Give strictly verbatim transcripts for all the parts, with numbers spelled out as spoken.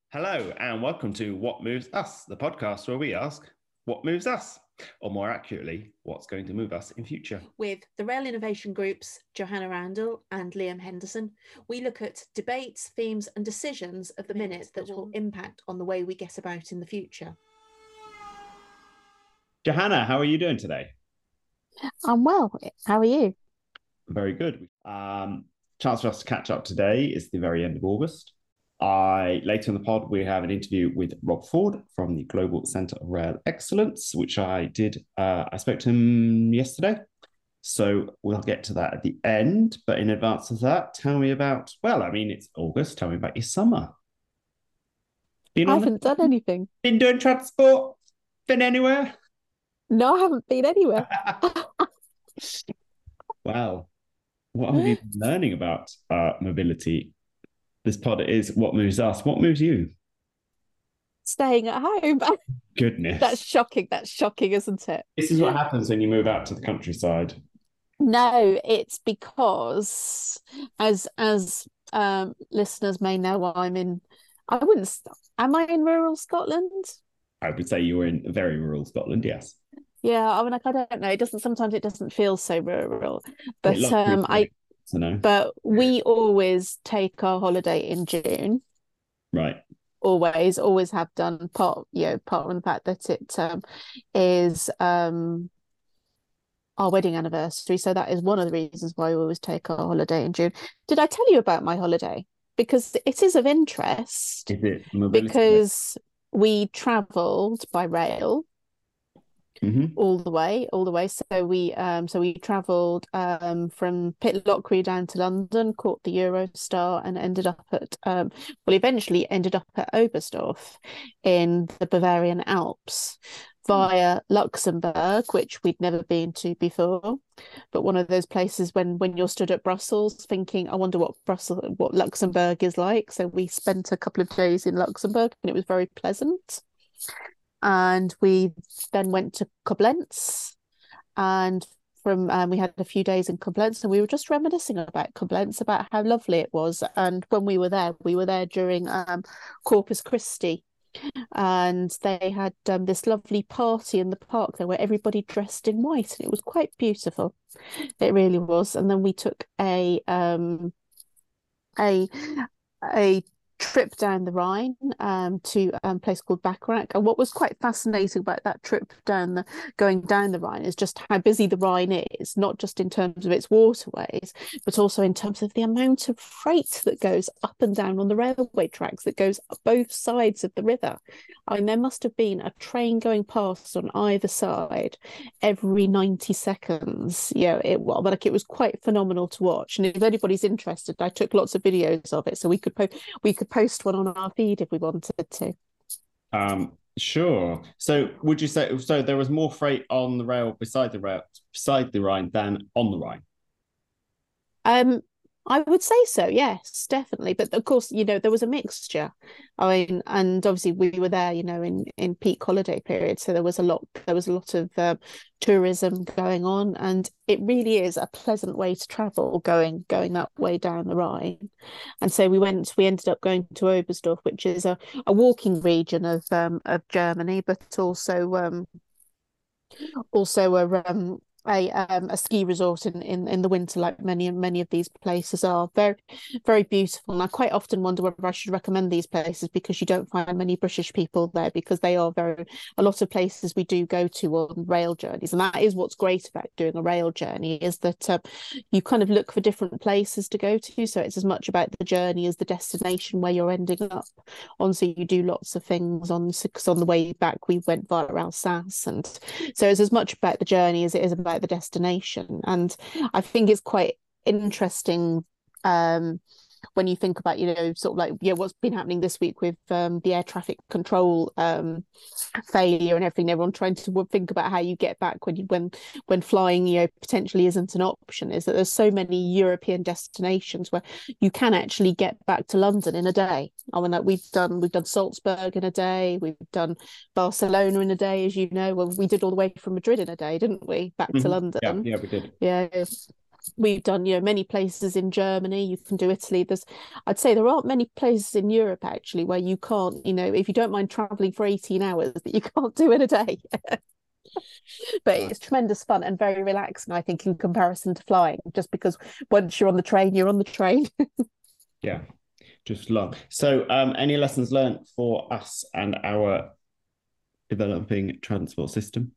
Hello, and welcome to What Moves Us, the podcast where we ask what moves us, or more accurately, what's going to move us in future. With the Rail Innovation Group's Johanna Randall and Liam Henderson, we look at debates, themes, and decisions of the minute that will impact on the way we get about in the future. Johanna, how are you doing today? I'm well. How are you? Very good. Um, chance for us to catch up today is the very end of August. I later in the pod we have an interview with Rob Ford from the Global Centre of Rail Excellence, which I did. Uh, I spoke to him yesterday, so we'll get to that at the end. But in advance of that, tell me about. Well, I mean it's August. Tell me about your summer. Been I haven't the, done anything. Been doing transport? Been anywhere? No, I haven't been anywhere. Wow, what have you been learning about uh, mobility? This pod is What Moves Us. What moves you? Staying at home. Goodness. That's shocking. That's shocking, isn't it? This is what happens when you move out to the countryside. No, it's because, as as um, listeners may know, I'm in, I wouldn't, am I in rural Scotland? I would say you were in very rural Scotland, yes. Yeah, I mean, like, I don't know. It doesn't, sometimes it doesn't feel so rural. But um, I... know. But we always take our holiday in June. Right. Always, always have done. Part, you know, part from the fact that it um, is um, our wedding anniversary. So that is one of the reasons why we always take our holiday in June. Did I tell you about my holiday? Because it is of interest. Is it mobility? Because we travelled by rail. Mm-hmm. all the way all the way so we um so we travelled um from Pitlochry down to London, caught the Eurostar, and ended up at um well eventually ended up at Oberstdorf in the Bavarian Alps via Luxembourg, which we'd never been to before, but one of those places when when you're stood at Brussels thinking, I wonder what Brussels what Luxembourg is like. So we spent a couple of days in Luxembourg and it was very pleasant. And we then went to Koblenz, and from um, we had a few days in Koblenz, and we were just reminiscing about Koblenz, about how lovely it was. And when we were there, we were there during um, Corpus Christi, and they had um, this lovely party in the park there where everybody dressed in white, and it was quite beautiful. It really was. And then we took a um, a a trip down the Rhine um, to um, a place called Bacharach. And what was quite fascinating about that trip down the going down the Rhine is just how busy the Rhine is, not just in terms of its waterways, but also in terms of the amount of freight that goes up and down on the railway tracks that goes up both sides of the river. I mean, there must have been a train going past on either side every ninety seconds. Yeah, it well, but like it was quite phenomenal to watch. And if anybody's interested, I took lots of videos of it, so we could po- we could post one on our feed if we wanted to. Um, sure. So would you say so there was more freight on the rail beside the rail beside the Rhine than on the Rhine? Um, I would say so, yes, definitely. But of course, you know, there was a mixture. I mean, and obviously we were there, you know, in, in peak holiday period. So there was a lot, there was a lot of um, tourism going on, and it really is a pleasant way to travel going going that way down the Rhine. And so we went, we ended up going to Oberstdorf, which is a, a walking region of um, of Germany, but also um, also a um, a um, a ski resort in, in in the winter, like many many of these places are. Very very beautiful, and I quite often wonder whether I should recommend these places, because you don't find many British people there, because they are very a lot of places we do go to on rail journeys. And that is what's great about doing a rail journey, is that um, you kind of look for different places to go to, so it's as much about the journey as the destination where you're ending up on. So you do lots of things on because on the way back we went via Alsace, and so it's as much about the journey as it is about the destination. And I think it's quite interesting um when you think about, you know, sort of like, yeah, what's been happening this week with um the air traffic control um failure and everything, everyone trying to think about how you get back when you when when flying, you know, potentially isn't an option, is that there's so many European destinations where you can actually get back to London in a day. I mean, like we've done we've done Salzburg in a day, we've done Barcelona in a day, as you know. Well, we did all the way from Madrid in a day, didn't we, back mm-hmm. to London? Yeah, yeah, we did. Yeah. we've done, you know, many places in Germany. You can do Italy. There's, I'd say there aren't many places in Europe actually where you can't, you know, if you don't mind traveling for eighteen hours, that you can't do in a day. But it's tremendous fun and very relaxing, I think, in comparison to flying, just because once you're on the train, you're on the train. Yeah, just long. So um, any lessons learned for us and our developing transport system?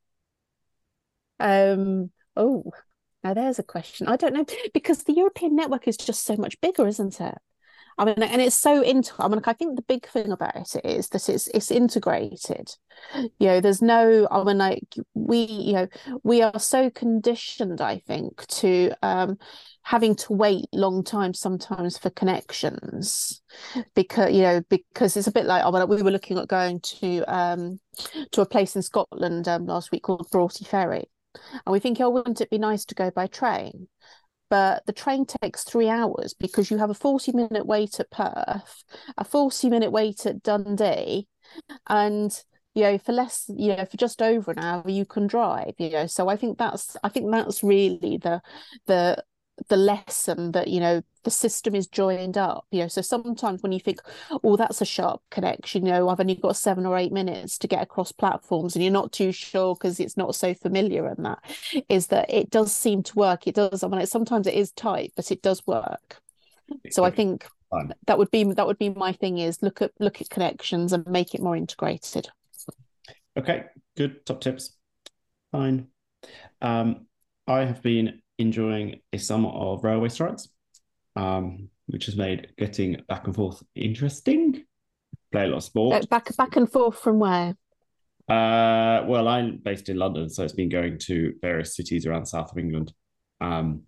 Um, oh, now there's a question. I don't know, because the European network is just so much bigger, isn't it? I mean, and it's so into. I mean, I think the big thing about it is that it's it's integrated. You know, there's no. I mean, like we, you know, we are so conditioned, I think, to um, having to wait long time sometimes for connections, because you know, because it's a bit like. I mean, we were looking at going to um, to a place in Scotland um, last week called Broughty Ferry, and we think, oh, wouldn't it be nice to go by train? But the train takes three hours because you have a forty minute wait at Perth, a forty minute wait at Dundee, and you know, for less, you know, for just over an hour you can drive, you know. So I think that's I think that's really the the the lesson, that, you know, the system is joined up, you know. So sometimes when you think, oh, that's a sharp connection, you know, I've only got seven or eight minutes to get across platforms, and you're not too sure because it's not so familiar, and that is that it does seem to work. It does. I mean, sometimes it is tight, but it does work. So I think fun. that would be that would be my thing, is look at look at connections and make it more integrated. Okay, good top tips. Fine. Um, I have been enjoying a summer of railway strikes, um, which has made getting back and forth interesting. Play a lot of sport. Uh, back back and forth from where? Uh, well, I'm based in London, so it's been going to various cities around the south of England. Um,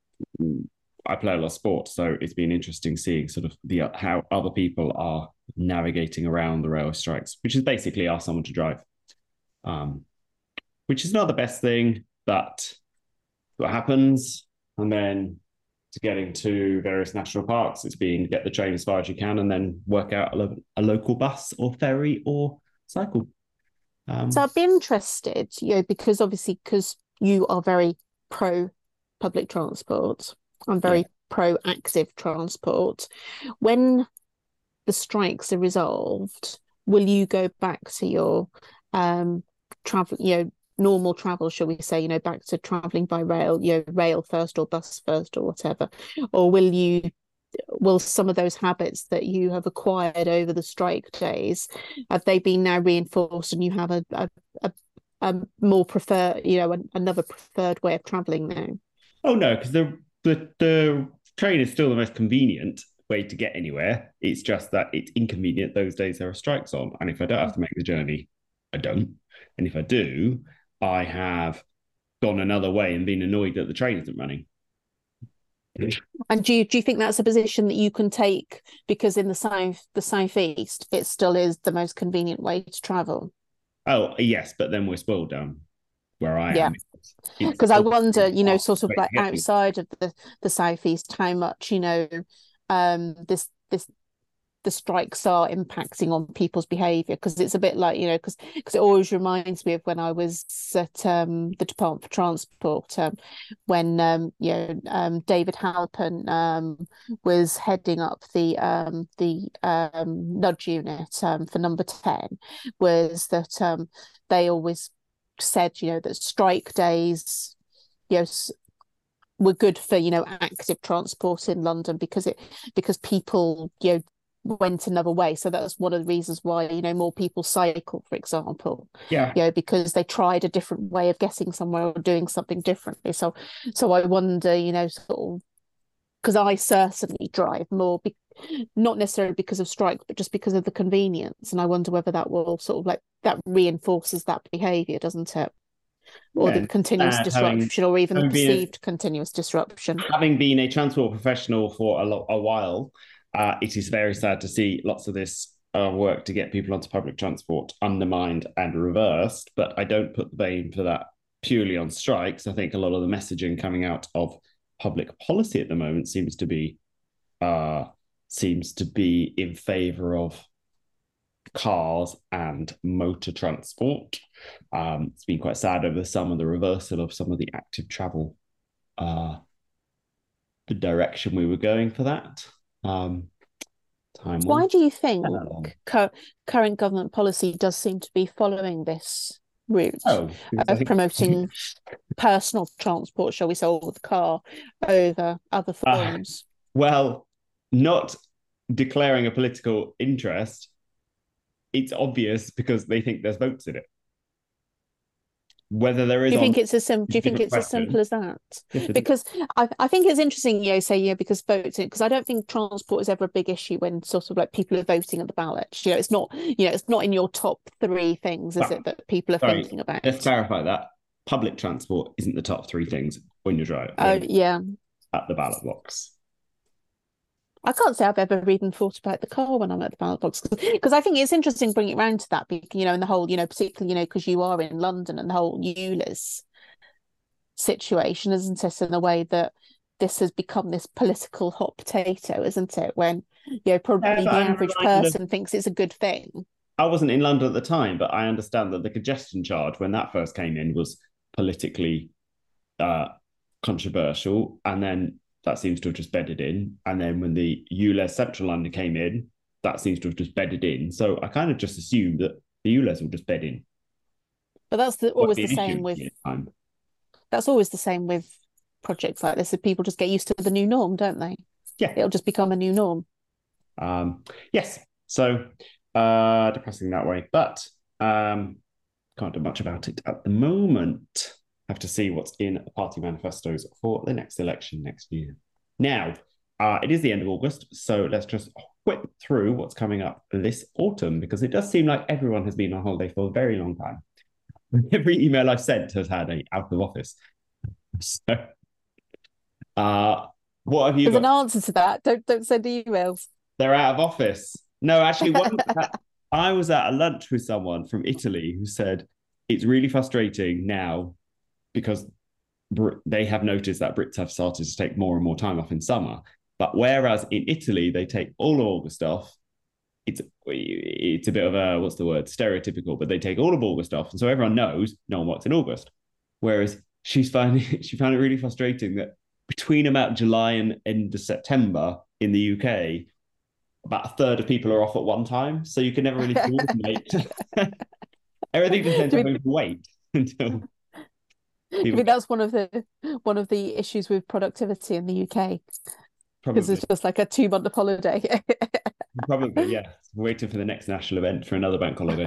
I play a lot of sport, so it's been interesting seeing sort of the how other people are navigating around the railway strikes, which is basically ask someone to drive, um, which is not the best thing, but what happens. And then to getting to various national parks, it's been get the train as far as you can and then work out a, lo- a local bus or ferry or cycle. Um, so I'd be interested, you know, because obviously because you are very pro public transport, I'm very yeah. pro active transport. When the strikes are resolved, will you go back to your um travel, you know, normal travel, shall we say, you know, back to traveling by rail, you know, rail first or bus first or whatever? Or will you, will some of those habits that you have acquired over the strike days, have they been now reinforced and you have a, a, a, a more preferred, you know, another preferred way of traveling now? Oh, no, because the, the, the train is still the most convenient way to get anywhere. It's just that it's inconvenient those days there are strikes on. And if I don't have to make the journey, I don't. And if I do, I have gone another way and been annoyed that the train isn't running. And do you, do you think that's a position that you can take because in the south, the southeast, it still is the most convenient way to travel? Oh, yes, but then we're spoiled down where I yeah. am. Because I wonder, you know, sort of like outside of the, the southeast, how much, you know, um, this this the strikes are impacting on people's behaviour, because it's a bit like, you know, because because it always reminds me of when I was at um, the Department for Transport, um, when um, you know um, David Halpin um, was heading up the um, the um, nudge unit um, for number ten, was that um, they always said, you know, that strike days, you know, were good for, you know, active transport in London because it because people, you know, went another way. So that's one of the reasons why, you know, more people cycle, for example. Yeah. You know, because they tried a different way of getting somewhere or doing something differently. So so I wonder, you know, sort of, because I certainly drive more, be, not necessarily because of strike, but just because of the convenience. And I wonder whether that will sort of like, that reinforces that behaviour, doesn't it? Or yeah, the continuous disruption, having, or even the perceived a, continuous disruption. Having been a transport professional for a, lo- a while, uh, it is very sad to see lots of this uh, work to get people onto public transport undermined and reversed. But I don't put the blame for that purely on strikes. I think a lot of the messaging coming out of public policy at the moment seems to be uh, seems to be in favour of cars and motor transport. Um, it's been quite sad over the summer, the reversal of some of the active travel uh, the direction we were going for that. Um, time Why do you think cu current government policy does seem to be following this route oh, of think... promoting personal transport, shall we say, with the car over other forms? Uh, well, not declaring a political interest, it's obvious because they think there's votes in it. Whether there is, do you think it's as simple? Do you think it's question. as simple as that? Yes, because I, I think it's interesting, you know, say yeah, because voting. Because I don't think transport is ever a big issue when sort of like people are voting at the ballot. You know, it's not. You know, it's not in your top three things, is well, it, that people are sorry, thinking about? Let's clarify that public transport isn't the top three things when you're driving. Oh uh, yeah, at the ballot box. I can't say I've ever even thought about the car when I'm at the ballot box, because I think it's interesting bringing it around to that, you know, in the whole, you know, particularly, you know, because you are in London and the whole ULEZ situation, isn't it, in the way that this has become this political hot potato, isn't it, when, you know, probably yeah, the I'm average person of, thinks it's a good thing. I wasn't in London at the time, but I understand that the congestion charge, when that first came in, was politically uh, controversial, and then that seems to have just bedded in. And then when the ULEZ Central London came in, that seems to have just bedded in. So I kind of just assumed that the ULEZ will just bed in. But that's the, always the same with... Time. That's always the same with projects like this. If people just get used to the new norm, don't they? Yeah. It'll just become a new norm. Um, yes. So uh, depressing that way. But um, can't do much about it at the moment. Have to see what's in the party manifestos for the next election next year. Now, uh, it is the end of August, so let's just whip through what's coming up this autumn, because it does seem like everyone has been on holiday for a very long time. Every email I've sent has had a out of office. So, uh, what have you There's got? an answer to that. Don't don't send emails. They're out of office. No, actually, one, I was at a lunch with someone from Italy who said it's really frustrating now, because they have noticed that Brits have started to take more and more time off in summer. But whereas in Italy, they take all of August off, it's it's a bit of a, what's the word, stereotypical, but they take all of August off. And so everyone knows no one works in August. Whereas she's finding, she found it really frustrating that between about July and end of September in the U K, about a third of people are off at one time. So you can never really coordinate. Everything just ends up having to wait until... I mean, that's one of the one of the issues with productivity in the U K, because it's just like a two month holiday. Probably, yeah. Waiting for the next national event for another bank holiday.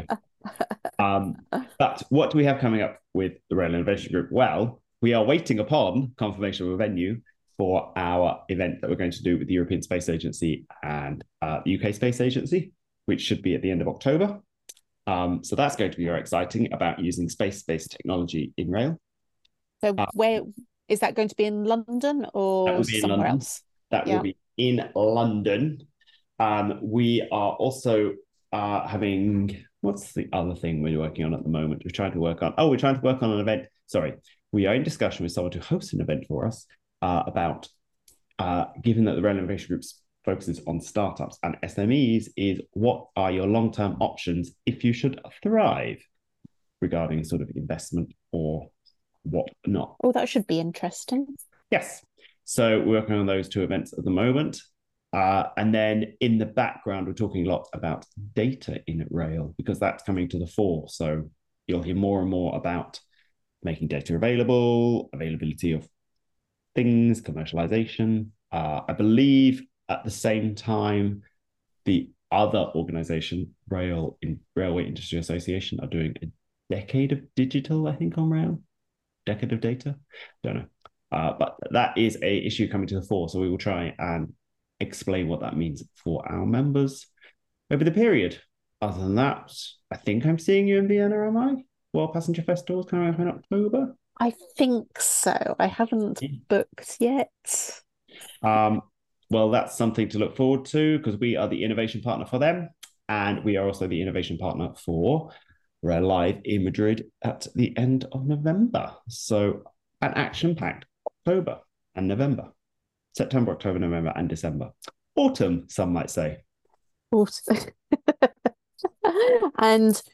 Um, but what do we have coming up with the Rail Innovation Group? Well, we are waiting upon confirmation of a venue for our event that we're going to do with the European Space Agency and uh, the U K Space Agency, which should be at the end of October. Um, so that's going to be very exciting, about using space-based technology in rail. So uh, where is that going to be, in London or somewhere London. else? That yeah. will be in London. Um, we are also uh, having, what's the other thing we're working on at the moment? We're trying to work on, oh, we're trying to work on an event. Sorry, we are in discussion with someone to host an event for us uh, about, uh, given that the Rail Innovation Group focuses on startups and S M Es, is what are your long-term options if you should thrive regarding sort of investment or what not. Oh, that should be interesting. Yes. So we're working on those two events at the moment. Uh, and then in the background, we're talking a lot about data in rail, because that's coming to the fore. So you'll hear more and more about making data available, availability of things, commercialization. Uh, I believe at the same time, the other organization, Rail in Railway Industry Association, are doing a decade of digital, I think, on rail. Decade of data, don't know, uh, but that is a issue coming to the fore, so we will try and explain what that means for our members over the period. Other than that, I think I'm seeing you in Vienna, am I? World Passenger Festival is coming up in October. I think so. I haven't yeah. booked yet. Um, well, that's something to look forward to, because we are the innovation partner for them, and we are also the innovation partner for Rail Live in Madrid at the end of November. So an action-packed October and November. September, October, November, and December. Autumn, some might say. Autumn. And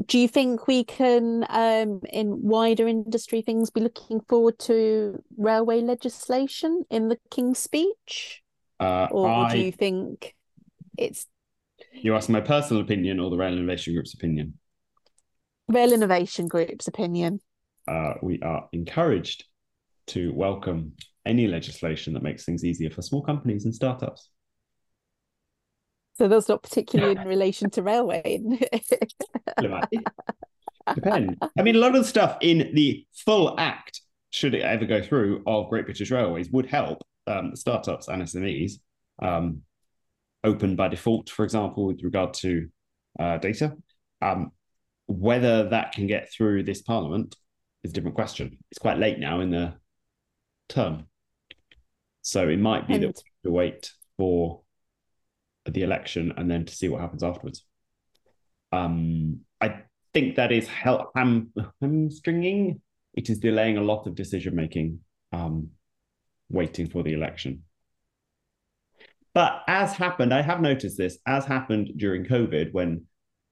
do you think we can, um, in wider industry things, be looking forward to railway legislation in the King's Speech? Uh, or I, do you think it's... You ask my personal opinion or the Rail Innovation Group's opinion? Rail Innovation Group's opinion. Uh, we are encouraged to welcome any legislation that makes things easier for small companies and startups. So that's not particularly in relation to railway. Depends. I mean, a lot of the stuff in the full act, should it ever go through, of Great British Railways would help um, startups and S M Es um, open by default, for example, with regard to uh, data. Um, whether that can get through this Parliament is a different question. It's quite late now in the term. So it might be and... that we have to wait for the election and then to see what happens afterwards. Um, I think that is ham hamstringing. It is delaying a lot of decision making, um, waiting for the election. But as happened, I have noticed this, as happened during COVID, when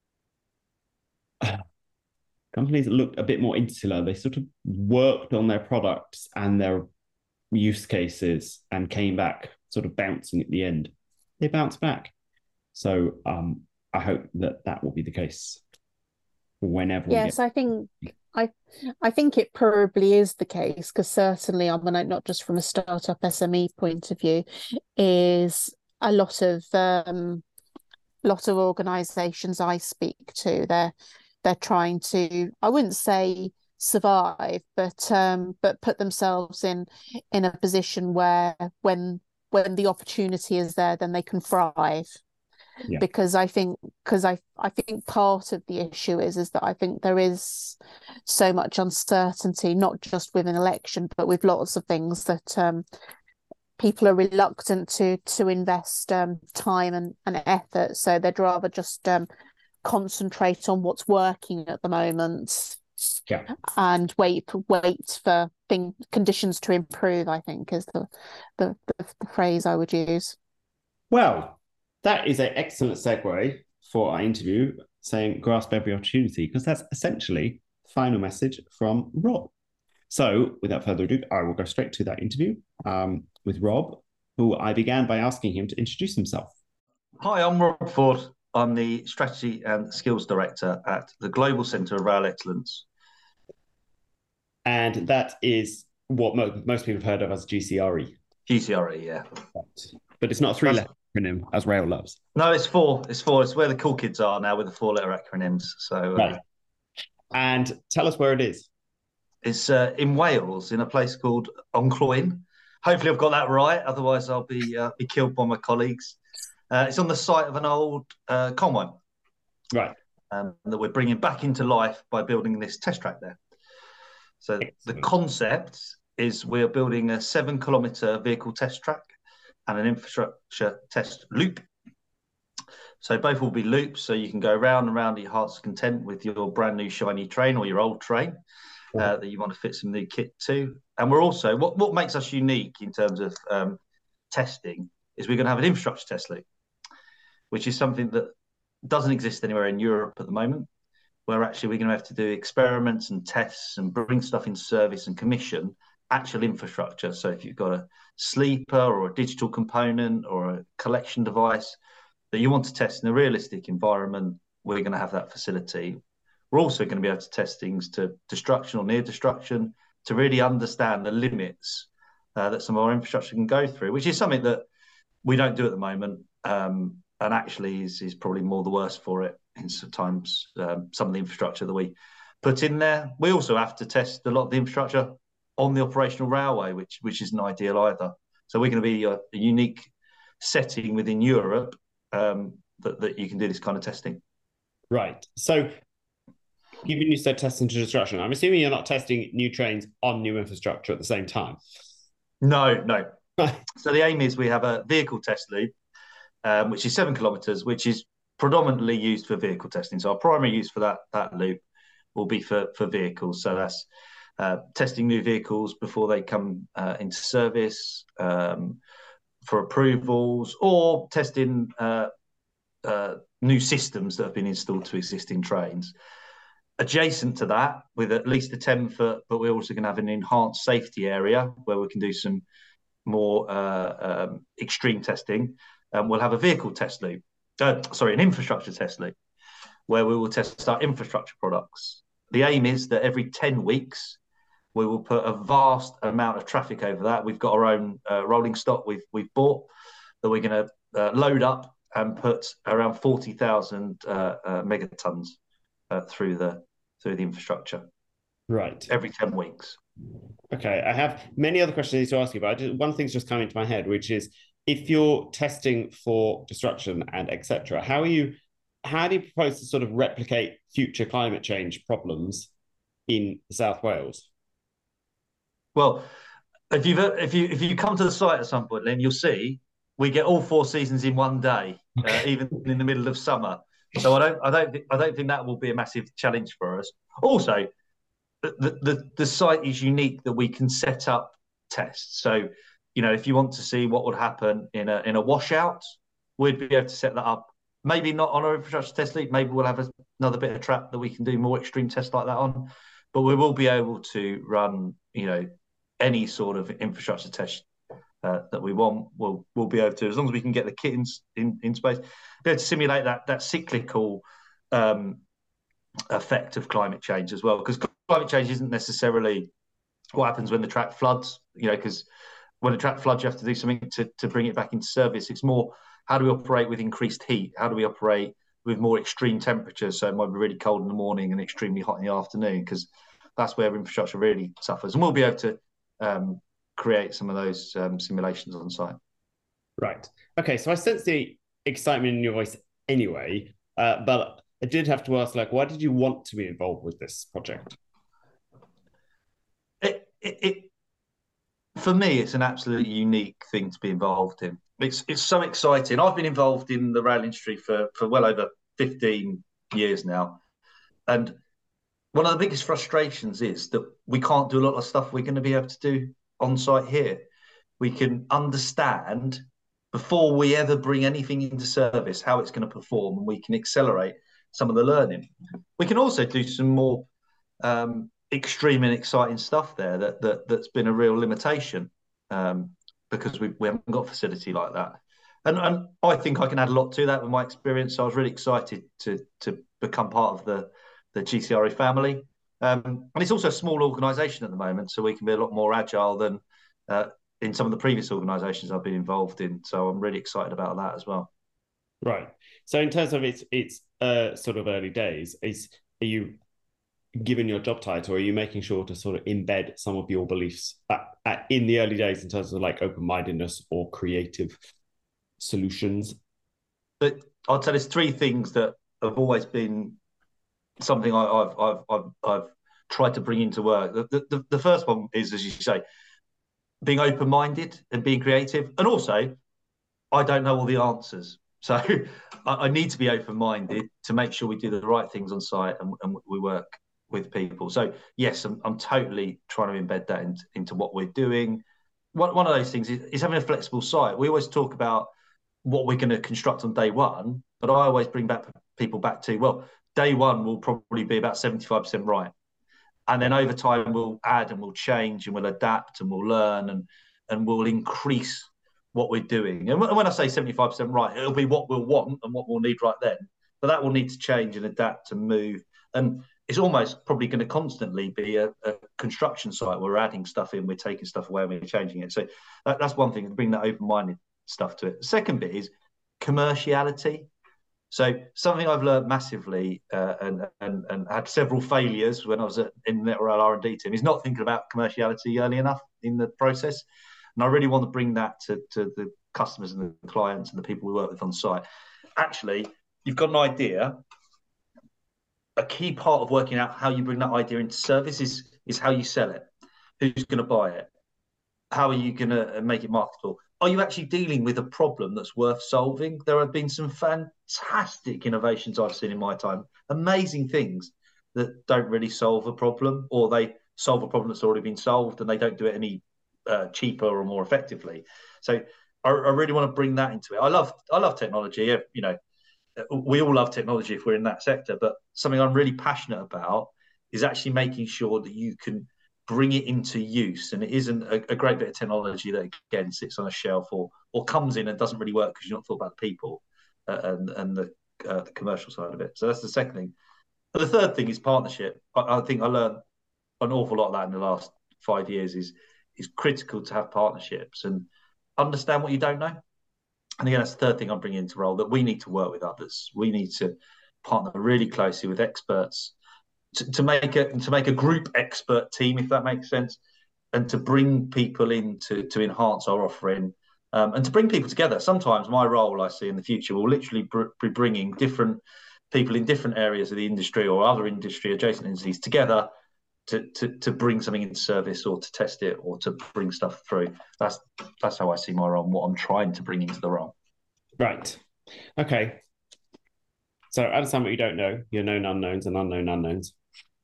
uh, companies looked a bit more insular, they sort of worked on their products and their use cases and came back sort of bouncing at the end. They bounce back. So um, I hope that that will be the case whenever. Yes, we get... I think I I think it probably is the case, because certainly, I mean, not just from a startup S M E point of view, is a lot of um, lot of organisations I speak to, they're they're trying to, I wouldn't say survive, but um, but put themselves in in a position where when when the opportunity is there, then they can thrive. Yeah. Because I think because I I think part of the issue is is that I think there is so much uncertainty, not just with an election, but with lots of things, that um, people are reluctant to to invest um, time and, and effort. So they'd rather just um, concentrate on what's working at the moment. Yeah. And wait wait for thing conditions to improve, I think, is the the, the, the phrase I would use. Well, that is an excellent segue for our interview, saying grasp every opportunity, because that's essentially the final message from Rob. So without further ado, I will go straight to that interview um, with Rob, who I began by asking him to introduce himself. Hi, I'm Rob Ford. I'm the Strategy and Skills Director at the Global Centre of Rail Excellence. And that is what mo most people have heard of as G C R E. G C R E, yeah. But it's not a three-letter acronym, as Rail loves. No, it's four. It's four. It's where the cool kids are now, with the four-letter acronyms. So, right. Uh, and tell us where it is. It's uh, in Wales, in a place called Oncloyne. Hopefully, I've got that right. Otherwise, I'll be uh, be killed by my colleagues. Uh, it's on the site of an old uh, coal mine, right? Um, that we're bringing back into life by building this test track there. So Excellent. The concept is we are building a seven kilometre vehicle test track and an infrastructure test loop. So both will be loops, so you can go round and round at your heart's content with your brand new shiny train or your old train uh, that you want to fit some new kit to. And we're also, what, what makes us unique in terms of um, testing is we're going to have an infrastructure test loop, which is something that doesn't exist anywhere in Europe at the moment, where actually we're going to have to do experiments and tests and bring stuff in service and commission actual infrastructure. So if you've got a sleeper or a digital component or a collection device that you want to test in a realistic environment, we're going to have that facility. We're also going to be able to test things to destruction or near destruction to really understand the limits uh, that some of our infrastructure can go through, which is something that we don't do at the moment, um, and actually is, is probably more the worse for it in sometimes um, some of the infrastructure that we put in there. We also have to test a lot of the infrastructure on the operational railway, which which isn't ideal either. So we're going to be a, a unique setting within Europe um, that, that you can do this kind of testing. Right. So given you said testing to destruction, I'm assuming you're not testing new trains on new infrastructure at the same time. No, no. So the aim is we have a vehicle test loop, um, which is seven kilometres, which is predominantly used for vehicle testing. So our primary use for that, that loop will be for, for vehicles. So that's uh, testing new vehicles before they come uh, into service, um, for approvals, or testing uh, uh, new systems that have been installed to existing trains. adjacent to that, with at least a ten foot, but we're also going to have an enhanced safety area where we can do some more uh, um, extreme testing. And we'll have a vehicle test loop, uh, sorry, an infrastructure test loop, where we will test our infrastructure products. The aim is that every ten weeks, we will put a vast amount of traffic over that. We've got our own uh, rolling stock we've, we've bought that we're going to uh, load up and put around forty thousand uh, uh, megatons uh, through the through the infrastructure. Right. Every ten weeks. Okay. I have many other questions I need to ask you, but I just, one thing's just coming to my head, which is if you're testing for destruction and et cetera, how are you, how do you propose to sort of replicate future climate change problems in South Wales? Well, if you if you if you come to the site at some point, then you'll see we get all four seasons in one day, uh, even in the middle of summer. So I don't I don't I don't think that will be a massive challenge for us. Also, the the the site is unique that we can set up tests. So, you know, if you want to see what would happen in a in a washout, we'd be able to set that up. Maybe not on our infrastructure test loop. Maybe we'll have a, another bit of trap that we can do more extreme tests like that on. But we will be able to run, you know, any sort of infrastructure test uh, that we want. We'll we'll be able to, as long as we can get the kit in in, in space, be able to simulate that that cyclical um, effect of climate change as well. Because climate change isn't necessarily what happens when the track floods. You know, because when the track floods, you have to do something to to bring it back into service. It's more, how do we operate with increased heat? How do we operate with more extreme temperatures? So it might be really cold in the morning and extremely hot in the afternoon, because that's where infrastructure really suffers. And we'll be able to um, create some of those um, simulations on site. Right. Okay. So I sense the excitement in your voice anyway, uh, but I did have to ask, like, why did you want to be involved with this project? It, it, it for me, it's an absolutely unique thing to be involved in. It's it's so exciting. I've been involved in the rail industry for, for well over fifteen years now. And one of the biggest frustrations is that we can't do a lot of stuff we're going to be able to do on site here. We can understand before we ever bring anything into service how it's going to perform, and we can accelerate some of the learning. We can also do some more um, extreme and exciting stuff there that, that, that's been a real limitation. Um, because we, we haven't got a facility like that. And, and I think I can add a lot to that with my experience. So I was really excited to to become part of the, the G C R E family. Um, and it's also a small organisation at the moment, so we can be a lot more agile than uh, in some of the previous organisations I've been involved in. So I'm really excited about that as well. Right. So in terms of its, its uh, sort of early days, is are you, given your job title, are you making sure to sort of embed some of your beliefs at, at, in the early days in terms of like open-mindedness or creative solutions? But I'd say there's three things that have always been something I, I've, I've I've I've tried to bring into work. The, the the first one is, as you say, being open-minded and being creative, and also I don't know all the answers, so I, I need to be open-minded to make sure we do the right things on site and, and we work with people. So yes, I'm, I'm totally trying to embed that into, into what we're doing. One, one of those things is, is having a flexible site. We always talk about what we're going to construct on day one, but I always bring back people back to, well, day one will probably be about seventy-five percent right. And then over time, we'll add and we'll change and we'll adapt and we'll learn and, and we'll increase what we're doing. And when I say seventy-five percent right, it'll be what we'll want and what we'll need right then. But that will need to change and adapt and move. And it's almost probably going to constantly be a, a construction site where we're adding stuff in, we're taking stuff away, and we're changing it. So that, that's one thing, bring that open-minded stuff to it. The second bit is commerciality. So something I've learned massively uh, and, and and had several failures when I was at, in the Netrail R and D team is not thinking about commerciality early enough in the process. And I really want to bring that to, to the customers and the clients and the people we work with on site. Actually, you've got an idea. A key part of working out how you bring that idea into service is, is how you sell it. Who's going to buy it? How are you going to make it marketable? Are you actually dealing with a problem that's worth solving? There have been some fantastic innovations I've seen in my time, amazing things that don't really solve a problem, or they solve a problem that's already been solved and they don't do it any uh, cheaper or more effectively. So I, I really want to bring that into it. I love I love technology. You know, we all love technology if we're in that sector, but something I'm really passionate about is actually making sure that you can bring it into use, and it isn't a, a great bit of technology that again sits on a shelf or or comes in and doesn't really work because you're not thought about the people uh, and and the, uh, the commercial side of it. So that's the second thing. But the third thing is partnership. I, I think I learned an awful lot of that in the last five years. Is is critical to have partnerships and understand what you don't know. And again, that's the third thing I'm bringing into role, that we need to work with others. We need to partner really closely with experts to, to make a to make a group expert team, if that makes sense, and to bring people in to, to enhance our offering um, and to bring people together. Sometimes my role I see in the future will literally br- be bringing different people in different areas of the industry or other industry adjacent industries together to, to, to bring something into service or to test it or to bring stuff through. That's that's how I see my role and what I'm trying to bring into the role. Right. Okay. So understand what you don't know, your known unknowns and unknown unknowns.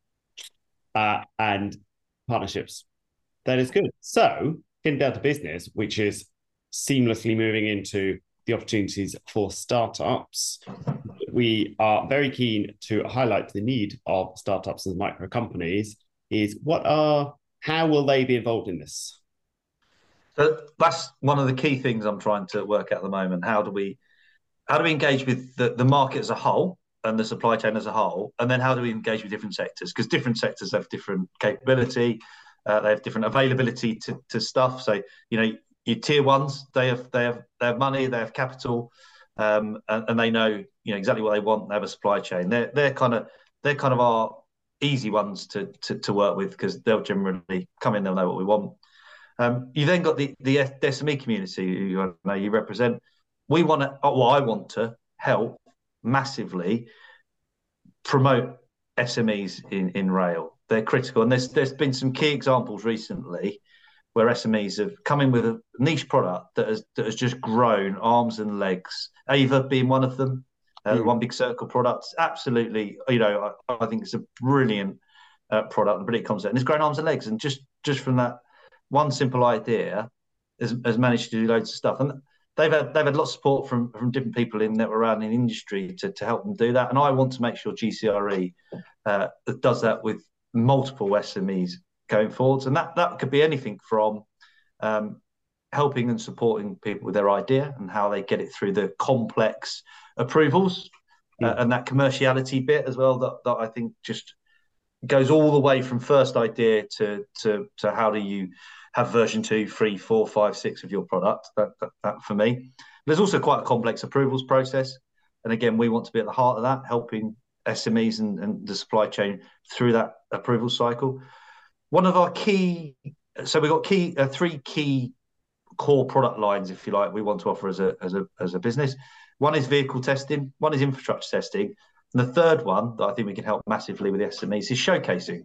Uh, and partnerships. That is good. So getting down to business, which is seamlessly moving into the opportunities for startups. We are very keen to highlight the need of startups as micro companies. Is what are, how will they be involved in this? So that's one of the key things I'm trying to work out at the moment. How do we, how do we engage with the, the market as a whole and the supply chain as a whole? And then how do we engage with different sectors? Because different sectors have different capability, uh, they have different availability to, to stuff. So, you know, your tier ones, they have they have they have money, they have capital, um, and, and they know, you know, exactly what they want. They have a supply chain. They're they're kind of they're kind of our easy ones to to, to work with because they'll generally come in, they'll know what we want. Um, you then got the the S M E community who you know you represent. We want to, well, I want to help massively promote S M Es in, in rail. They're critical, and there's there's been some key examples recently where S M Es have come in with a niche product that has that has just grown arms and legs. Ava being one of them, uh, mm. One Big Circle product. Absolutely, you know, I, I think it's a brilliant uh, product, a brilliant concept, and it's grown arms and legs. And just just from that one simple idea, has, has managed to do loads of stuff. And they've had they've had lots of support from from different people in that were around in the industry to to help them do that. And I want to make sure G C R E uh, does that with multiple S M Es going forwards, and that that could be anything from um, helping and supporting people with their idea and how they get it through the complex approvals yeah. uh, and that commerciality bit as well. That that I think just goes all the way from first idea to to to how do you have version two, three, four, five, six of your product. That, that, that for me. There's also quite a complex approvals process, and again, we want to be at the heart of that, helping S M Es and, and the supply chain through that approval cycle. One of our key, so we've got key uh, three key core product lines, if you like, we want to offer as a as a as a business. One is vehicle testing, one is infrastructure testing, and the third one that I think we can help massively with S M Es is showcasing.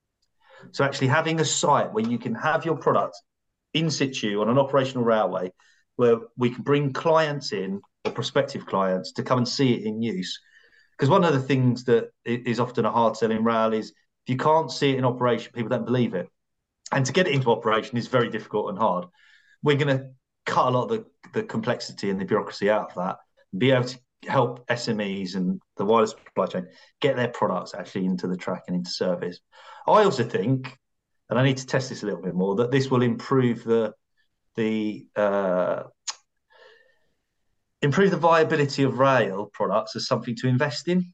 So actually having a site where you can have your product in situ on an operational railway, where we can bring clients in or prospective clients to come and see it in use. Because one of the things that is often a hard sell in rail is if you can't see it in operation, people don't believe it. And to get it into operation is very difficult and hard. We're going to cut a lot of the, the complexity and the bureaucracy out of that, and be able to help S M Es and the wider supply chain get their products actually into the track and into service. I also think, and I need to test this a little bit more, that this will improve the the uh, improve the viability of rail products as something to invest in.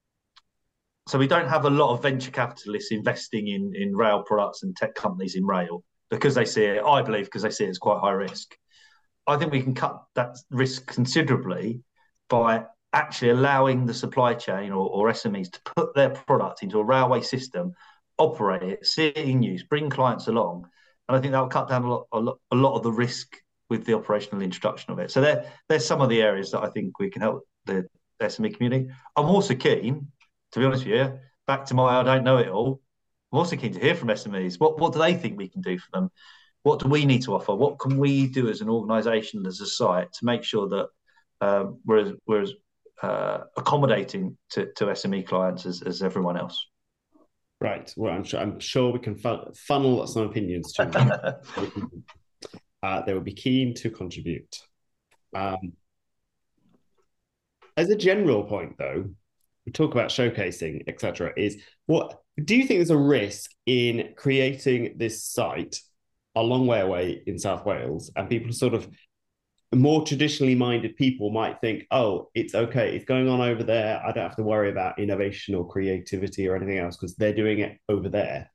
So we don't have a lot of venture capitalists investing in, in rail products and tech companies in rail because they see it, I believe, because they see it as quite high risk. I think we can cut that risk considerably by actually allowing the supply chain or, or S M Es to put their product into a railway system, operate it, see it in use, bring clients along. And I think that will cut down a lot, a lot, a lot of the risk with the operational introduction of it. So there, there's some of the areas that I think we can help the S M E community. I'm also keen, to be honest with you, back to my I don't know it all, I'm also keen to hear from S M Es. What, what do they think we can do for them? What do we need to offer? What can we do as an organisation, as a site, to make sure that um, we're as, we're as uh, accommodating to, to S M E clients as, as everyone else? Right. Well, I'm sure, I'm sure we can fun funnel some opinions to them. uh, they will be keen to contribute. Um, As a general point, though, we talk about showcasing, et cetera. Is what do you think there's a risk in creating this site a long way away in South Wales, and people sort of more traditionally minded people might think, oh, it's okay, it's going on over there. I don't have to worry about innovation or creativity or anything else because they're doing it over there.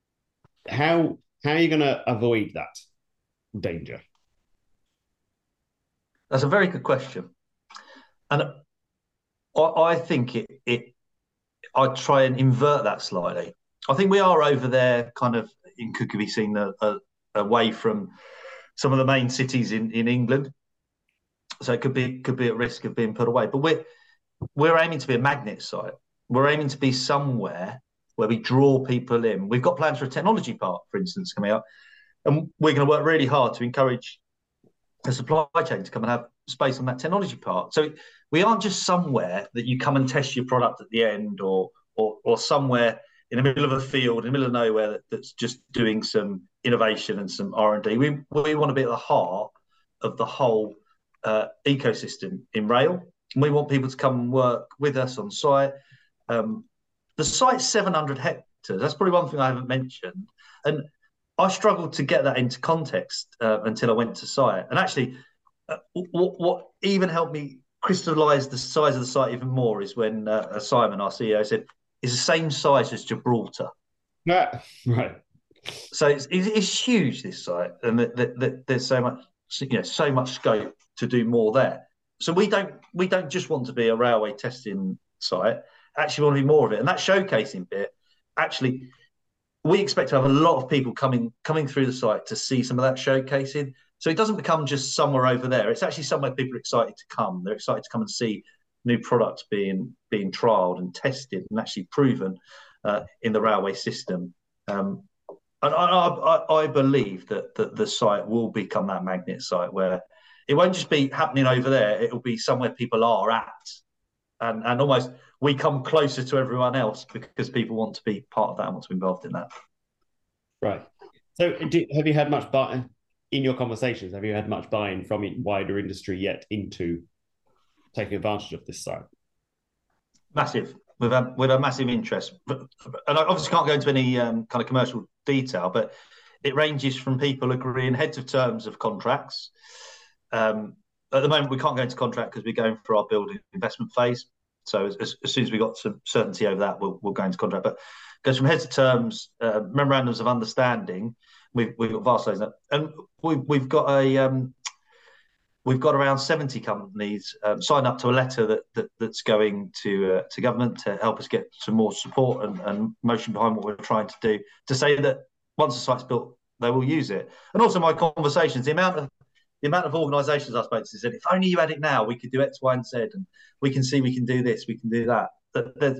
How how are you going to avoid that danger? That's a very good question, and I, I think it, it. I try and invert that slightly. I think we are over there, kind of, in could be seen a, a, away from some of the main cities in, in England, so it could be could be at risk of being put away. But we're we're aiming to be a magnet site. We're aiming to be somewhere where we draw people in. We've got plans for a technology park, for instance, coming up, and we're going to work really hard to encourage the supply chain to come and have space on that technology park. So we aren't just somewhere that you come and test your product at the end, or or, or somewhere in the middle of a field, in the middle of nowhere, that, that's just doing some innovation and some R and D. We we want to be at the heart of the whole uh, ecosystem in rail. And we want people to come and work with us on site. Um, the site's seven hundred hectares. That's probably one thing I haven't mentioned. And I struggled to get that into context uh, until I went to site. And actually, uh, what, what even helped me crystallise the size of the site even more is when uh, Simon, our C E O, said it's the same size as Gibraltar. Yeah, right. So it's, it's huge, this site, and that, that, that there's so much, you know, so much scope to do more there. So we don't we don't just want to be a railway testing site. Actually, want to be more of it, and that showcasing bit. Actually, we expect to have a lot of people coming coming through the site to see some of that showcasing. So it doesn't become just somewhere over there. It's actually somewhere people are excited to come. They're excited to come and see new products being being trialled and tested and actually proven uh, in the railway system. Um, and I, I, I believe that, that the site will become that magnet site where it won't just be happening over there. It will be somewhere people are at. And, and almost we come closer to everyone else because people want to be part of that and want to be involved in that. Right. So do, have you had much buy-in in your conversations? Have you had much buy-in from wider industry yet into taking advantage of this site? Massive. We've had, we've had massive interest. And I obviously can't go into any um, kind of commercial detail, but it ranges from people agreeing heads of terms of contracts. Um, At the moment, we can't go into contract because we're going for our building investment phase. So as, as soon as we got some certainty over that, we'll, we'll go into contract. But it goes from heads of terms, uh, memorandums of understanding. We've, we've got vast loads, and we've we've got a um, we've got around seventy companies um, signed up to a letter that, that that's going to uh, to government to help us get some more support and, and motion behind what we're trying to do. To say that once the site's built, they will use it. And also my conversations, the amount of The amount of organisations I spoke to said, if only you had it now, we could do X, Y, and Z, and we can see we can do this, we can do that. There's,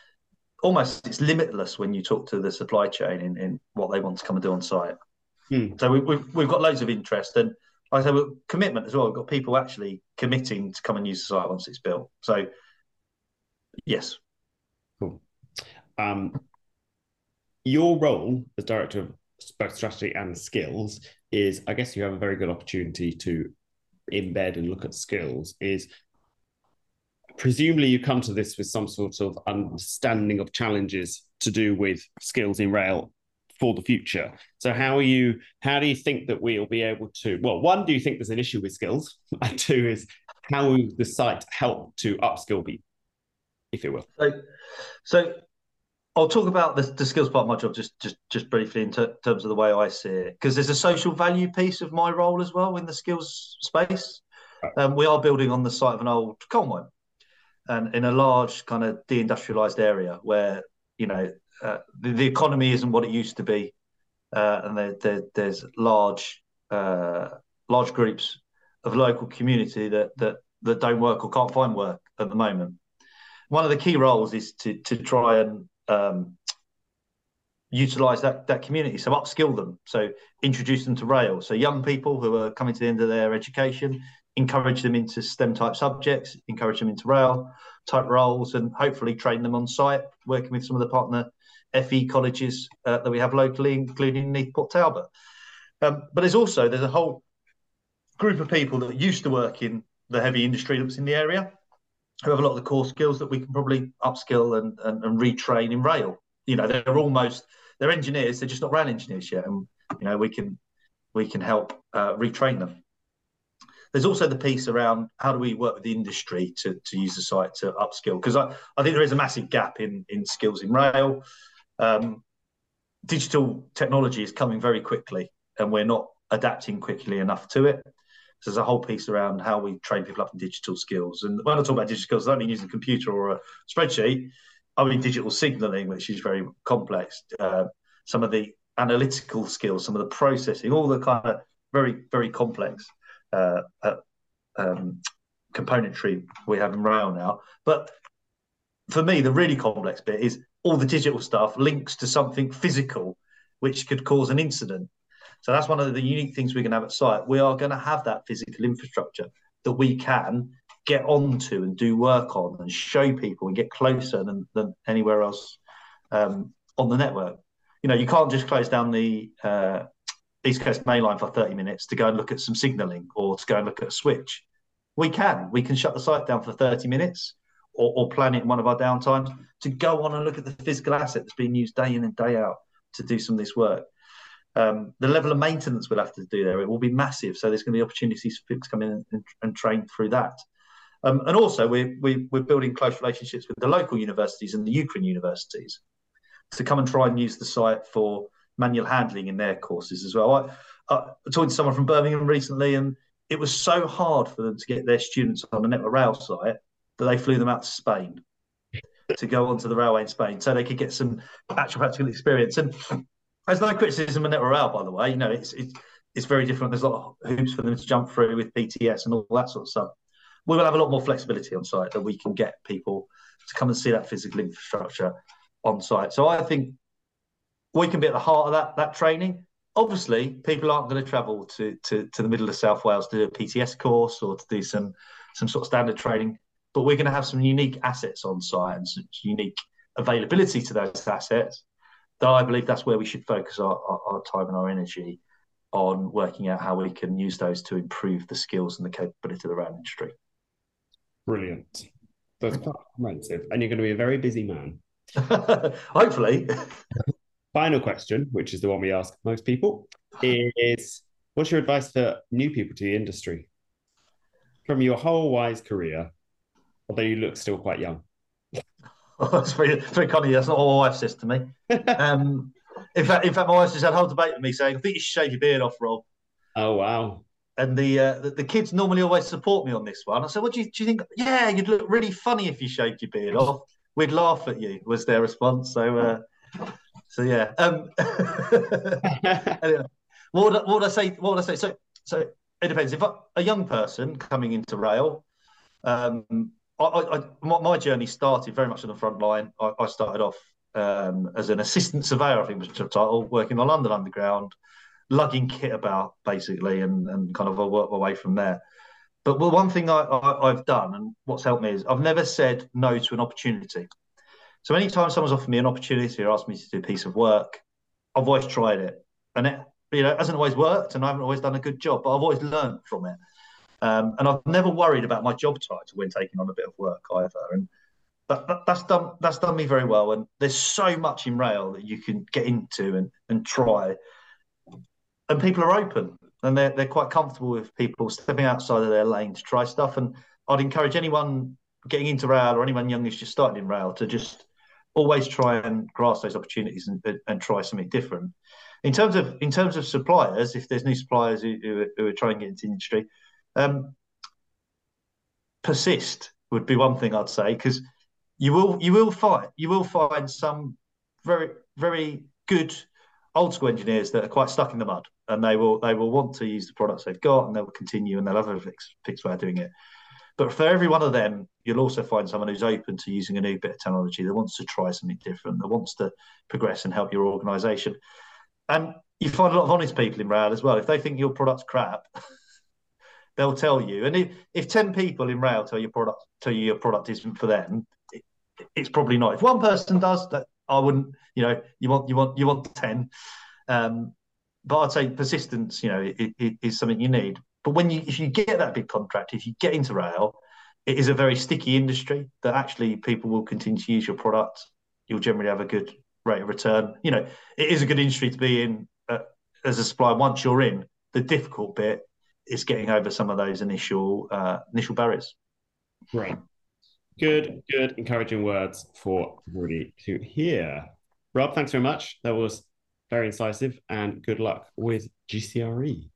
almost it's limitless when you talk to the supply chain in, in what they want to come and do on site. Hmm. So we, we've we've got loads of interest, and like I say, we've commitment as well. We've got people actually committing to come and use the site once it's built. So yes, cool. Um, your role as director of both strategy and skills is, I guess you have a very good opportunity to embed and look at skills, is presumably you come to this with some sort of understanding of challenges to do with skills in rail for the future. So how are you, how do you think that we'll be able to, well, one, do you think there's an issue with skills? And two is, how will the site help to upskill people, if it will? So, so I'll talk about the, the skills part of my job just just just briefly in ter terms of the way I see it, because there's a social value piece of my role as well in the skills space. Um, we are building on the site of an old coal mine, and in a large kind of deindustrialized area where, you know, uh, the, the economy isn't what it used to be, uh, and there, there, there's large uh, large groups of local community that that that don't work or can't find work at the moment. One of the key roles is to to try and Um, utilize that that community, so upskill them, so introduce them to rail. So young people who are coming to the end of their education, encourage them into STEM type subjects, encourage them into rail type roles, and hopefully train them on site, working with some of the partner F E colleges uh, that we have locally, including Neath Port Talbot. Um, but there's also there's a whole group of people that used to work in the heavy industry that was in the area, who have a lot of the core skills that we can probably upskill and, and, and retrain in rail. You know, they're almost, they're engineers, they're just not rail engineers yet. And, you know, we can, we can help uh, retrain them. There's also the piece around how do we work with the industry to, to use the site to upskill? Because I, I think there is a massive gap in, in skills in rail. Um, digital technology is coming very quickly and we're not adapting quickly enough to it. So there's a whole piece around how we train people up in digital skills. And when I talk about digital skills, I don't mean using a computer or a spreadsheet. I mean digital signalling, which is very complex. Uh, some of the analytical skills, some of the processing, all the kind of very, very complex uh, uh, um, componentry we have in rail now. But for me, the really complex bit is all the digital stuff links to something physical, which could cause an incident. So that's one of the unique things we can have at site. We are going to have that physical infrastructure that we can get onto and do work on and show people and get closer than, than anywhere else um, on the network. You know, you can't just close down the uh, East Coast Main Line for thirty minutes to go and look at some signalling or to go and look at a switch. We can. We can shut the site down for thirty minutes or, or plan it in one of our downtimes to go on and look at the physical asset that's being used day in and day out to do some of this work. Um, the level of maintenance we'll have to do there, it will be massive. So there's going to be opportunities for people to come in and, and train through that. Um, and also we're, we, we're building close relationships with the local universities and the Ukraine universities to come and try and use the site for manual handling in their courses as well. I, I talked to someone from Birmingham recently, and it was so hard for them to get their students on the Network Rail site that they flew them out to Spain to go onto the railway in Spain so they could get some actual practical experience. And there's no criticism of Network Rail, by the way. You know, it's, it's it's very different. There's a lot of hoops for them to jump through with P T S and all that sort of stuff. We will have a lot more flexibility on site that we can get people to come and see that physical infrastructure on site. So I think we can be at the heart of that that training. Obviously, people aren't going to travel to, to, to the middle of South Wales to do a P T S course or to do some some sort of standard training, but we're going to have some unique assets on site and some unique availability to those assets. That I believe that's where we should focus our, our, our time and our energy on working out how we can use those to improve the skills and the capability of the rail industry. Brilliant. That's quite comprehensive, and you're going to be a very busy man. Hopefully. Final question, which is the one we ask most people, is what's your advice for new people to the industry? From your whole wise career, although you look still quite young. That's very, very kind of you. That's not what my wife says to me. Um, in fact, in fact, my wife just had a whole debate with me saying, "I think you should shave your beard off, Rob." Oh wow! And the, uh, the the kids normally always support me on this one. I said, "What do you do? You think? Yeah, you'd look really funny if you shaved your beard off. We'd laugh at you." Was their response. So, uh, so yeah. Um, anyway, what would, what would I say? What would I say? So, so it depends. If I, a young person coming into rail. Um, I, I, my, my journey started very much on the front line. I, I started off um, as an assistant surveyor, I think was the title, working on London Underground, lugging kit about basically, and, and kind of I worked my way from there. But well, one thing I, I, I've done, and what's helped me, is I've never said no to an opportunity. So anytime someone's offered me an opportunity or asked me to do a piece of work, I've always tried it. And it, you know, it hasn't always worked, and I haven't always done a good job, but I've always learned from it. Um, and I've never worried about my job title when taking on a bit of work either. And that, that, that's done that's done me very well. And there's so much in rail that you can get into and, and try. And people are open and they're, they're quite comfortable with people stepping outside of their lane to try stuff. And I'd encourage anyone getting into rail or anyone young who's just starting in rail to just always try and grasp those opportunities and, and try something different. In terms of in terms of suppliers, if there's new suppliers who, who, who are trying to get into the industry, Um, persist would be one thing I'd say, because you will you will find you will find some very very good old school engineers that are quite stuck in the mud, and they will they will want to use the products they've got, and they will continue, and they'll have a fixed, fixed way of doing it. But for every one of them, you'll also find someone who's open to using a new bit of technology, that wants to try something different, that wants to progress and help your organisation. And you find a lot of honest people in rail as well. If they think your product's crap, they'll tell you. And if, if ten people in rail tell your product tell you your product isn't for them, it, it's probably not. If one person does, that I wouldn't. You know, you want you want you want ten. Um, but I'd say persistence, you know, it, it is something you need. But when you if you get that big contract, if you get into rail, it is a very sticky industry that actually people will continue to use your product. You'll generally have a good rate of return. You know, it is a good industry to be in uh, as a supplier. Once you're in, the difficult bit is getting over some of those initial uh, initial barriers. Right. Good, good, encouraging words for everybody to hear. Rob, thanks very much. That was very incisive, and good luck with G C R E.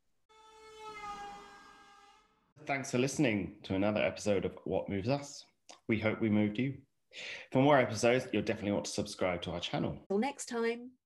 Thanks for listening to another episode of What Moves Us. We hope we moved you. For more episodes, you'll definitely want to subscribe to our channel. Till next time.